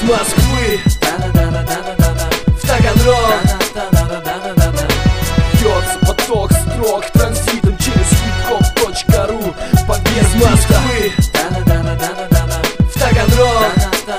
Москвы в Таганрог льется поток строк транзитом через hiphop.ru. Из Москвы в Таганрог.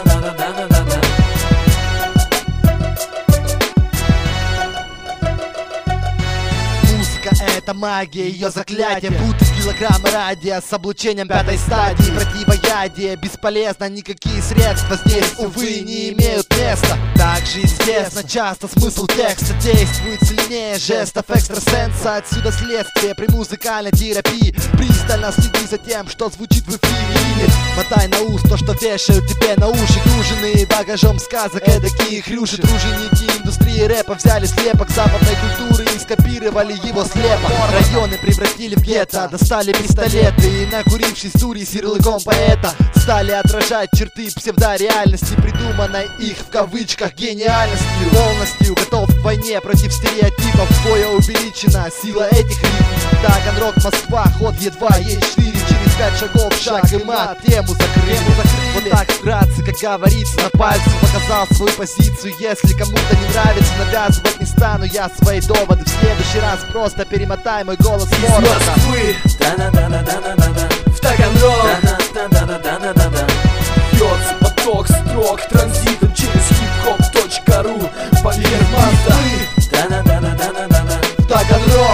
Это магия, ее заклятие, будто килограммы радия с облучением пятой стадии. Противоядие бесполезно, никакие средства здесь, увы, не имеют места. Также известно часто смысл текста действует сильнее жестов экстрасенса. Отсюда следствие при музыкальной терапии. Пристально следи за тем, что звучит в эфире, или мотай на ус то, что вешают тебе на уши. Груженные багажом сказок, эдакие хрюши. Труженики индустрии рэпа взяли слепок западной культуры и скопировали его слепо. Районы превратили в гетто, достали пистолеты и, накурившись дури с ярлыком поэта, стали отражать черты псевдореальности, придуманной их в кавычках гениальностью. Полностью готов к войне против стереотипов, боя увеличена сила этих рифм. Таганрог, Москва, ход Е2, Е4, через 5 шагов шаг и мат, тему закрыли. Вот так вкратце, как говорится, на пальце показал свою позицию. Если кому-то не нравится, навязывать не стану я свои доводы. В следующий раз просто перемотай мой голос из Москвы в Таганрог льется поток строк транзитом через hiphop.ru. Поверь, в Таганрог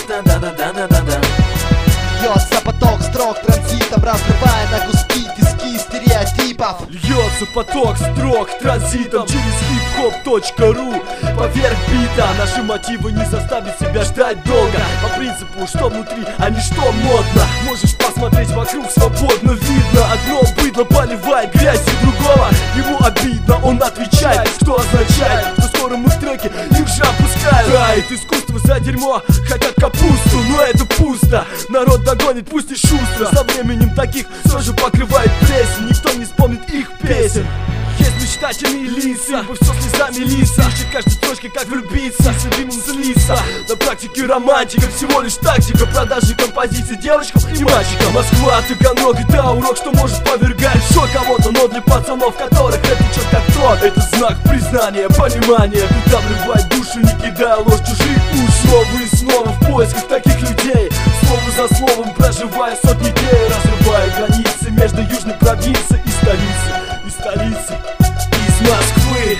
льется поток строк транзитом, разрывая на куски тиски стереотипов. Льется поток строк транзитом через hiphop.ru. Поверх бита наши мотивы не заставят себя ждать долго. По принципу, что внутри, а не что модно. Можешь посмотреть вокруг, свободно видно. Одно быдло поливает грязью другого. Ему обидно, он отвечает, что означает, что скоро мы в треке их же опускают. Тает искусство за дерьмо, хотят капусту, но это пусто. Народ догонит, пусть и шустро. Со временем таких все же покрывает плесень. Никто не вспомнит их песен. Есть мечтательные лица, вы все слезами лиса. Ищет каждой строчкой, как влюбиться, с любимым злиться. На практике романтика всего лишь тактика продажи композиций девочкам и мальчикам. Москва, Таганрог, это урок, что может повергать в шок кого-то. Но для пацанов, которых это течет как тот, это знак признания, понимания. Куда вливать душу, не кидая ложь чужих уж. Снова и снова в поисках таких людей, слово за словом проживая сотни дней, разрывая границы между южной провинцией и столицей. Из Москвы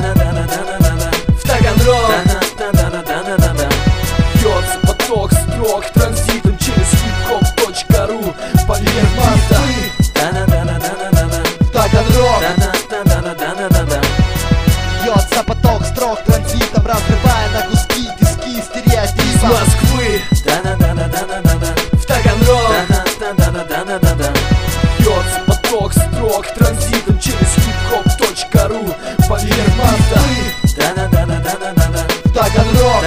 в Таганрог льется поток строк транзитом через hiphop.ru. Поверь, в Таганрог льется поток строк транзитом, разрывая на куски тиски стереотипов. Из Москвы в Таганрог льется поток строк транзитом через hiphop.ru. Поверь, в Таганрог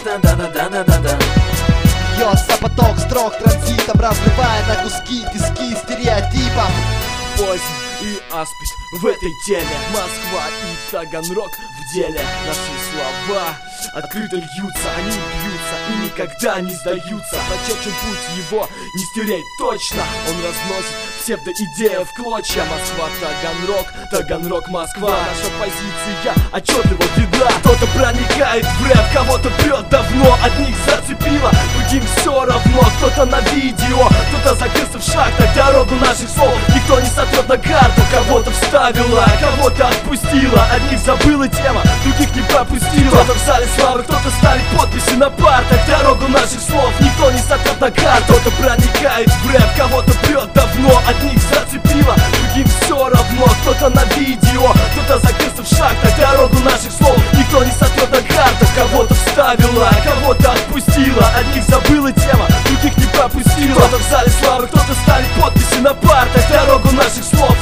льется поток строк транзитом, разрывая на куски тиски стереотипов. Поздний и аспид в этой теме. Москва и Таганрог в деле. Наши слова открыто льются, они бьются и никогда не сдаются. Прочерчен путь его не стереть точно. Он разносит псевдоидея в клочья. Москва, Таганрог, Таганрог, Москва. Наша позиция отчетливо видна. Кто-то проникает в рэп, кого-то прет давно. Одних зацепило, другим все равно. Кто-то на видео, кто-то закрылся в шахтах. Дорогу наших слов никто не сотрет на карту. Кого-то вставила, кого-то отпустила. Одних забыла тема, других не пропустила. Кто-то в зале славы, кто-то ставит подписи на партах. Дорогу наших слов никто не сотрет на карту. Кто-то проникает в рэп, кого-то прет давно. Одних зацепило, другим все равно. Кто-то на видео, кто-то закрылся в шахтах. Дорогу наших слов никто не сотрет на картах. Кого-то вставила, кого-то отпустила. Одних забыла тема, других не пропустила. Кто-то в зале славы, кто-то ставит подписи на партах. Дорогу наших слов